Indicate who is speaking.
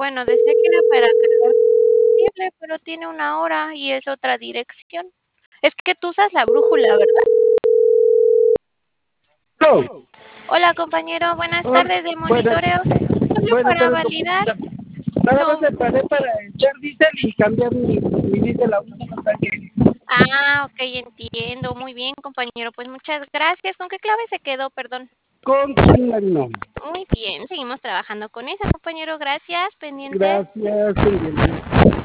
Speaker 1: Bueno, decía que era para cargar combustible, pero tiene 1 hora y es otra dirección. Es que tú usas la brújula, ¿verdad?
Speaker 2: No.
Speaker 1: Hola, compañero, buenas
Speaker 2: Hola,
Speaker 1: tardes de
Speaker 2: buenas,
Speaker 1: monitoreo. Solo
Speaker 2: buenas
Speaker 1: para
Speaker 2: tardes,
Speaker 1: validar
Speaker 2: compañera. Nada más
Speaker 1: su...
Speaker 2: me paré para echar diésel y cambiar mi diésel a un solo tanque.
Speaker 1: Ah, ok, entiendo. Muy bien, compañero. Pues muchas gracias. ¿Con qué clave se quedó? Perdón.
Speaker 2: Con San Marino.
Speaker 1: Muy bien, seguimos trabajando con esa, compañero. Gracias, pendiente.
Speaker 2: Gracias, pendiente.